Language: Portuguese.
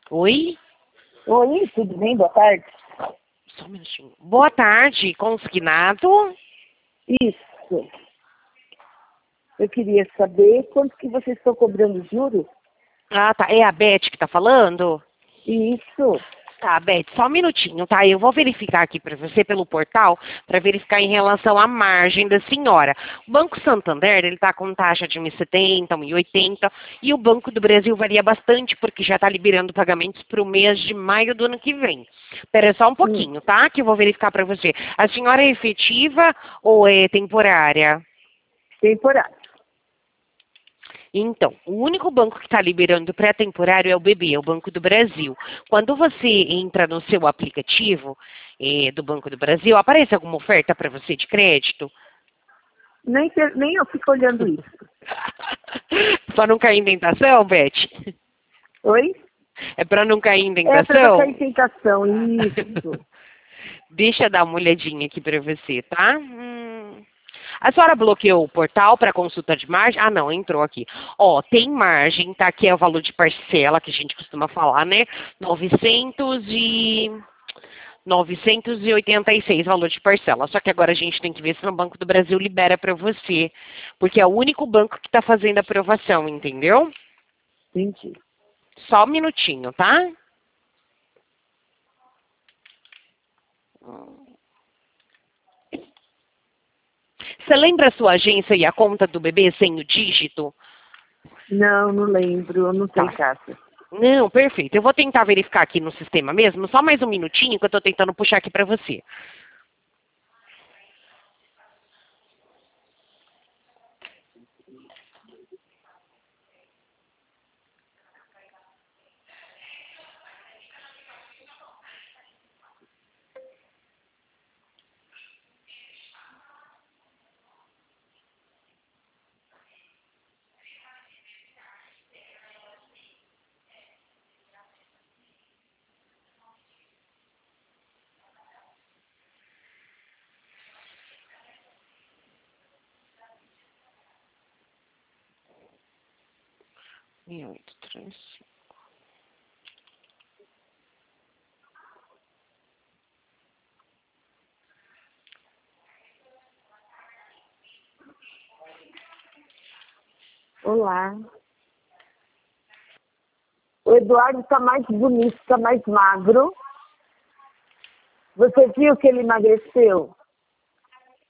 Oi? Oi, tudo bem? Boa tarde. Só um minutinho. Boa tarde, consignado. Isso. Eu queria saber quanto que vocês estão cobrando juros? Ah, tá. É a Beth que tá falando? Isso. Tá, Beth, só um minutinho, tá? Eu vou verificar aqui para você pelo portal, para verificar em relação à margem da senhora. O Banco Santander, ele tá com taxa de 1,70, 1,80, e o Banco do Brasil varia bastante, porque já está liberando pagamentos para o mês de maio do ano que vem. Espera só um pouquinho, tá? Que eu vou verificar para você. A senhora é efetiva ou é temporária? Temporário. Então, o único banco que está liberando pré-temporário é o BB, é o Banco do Brasil. Quando você entra no seu aplicativo do Banco do Brasil, aparece alguma oferta para você de crédito? Nem eu fico olhando isso. Para não cair em tentação, Beth? Oi? É para não cair em É para não cair tentação? em tentação, isso. Deixa eu dar uma olhadinha aqui para você, tá? A senhora bloqueou o portal para consulta de margem? Ah, não, entrou aqui. Ó, tem margem, tá? Aqui é o valor de parcela que a gente costuma falar, né? 986 valor de parcela. Só que agora a gente tem que ver se no Banco do Brasil libera para você. Porque é o único banco que está fazendo aprovação, entendeu? Entendi. Só um minutinho, tá? Você lembra a sua agência e a conta do bebê sem o dígito? Não lembro, eu não sei, Tá. Cássia. Não, perfeito. Eu vou tentar verificar aqui no sistema mesmo. Só mais um minutinho que eu estou tentando puxar aqui para você. Oito, três. Olá. O Eduardo está mais bonito, está mais magro. Você viu que ele emagreceu?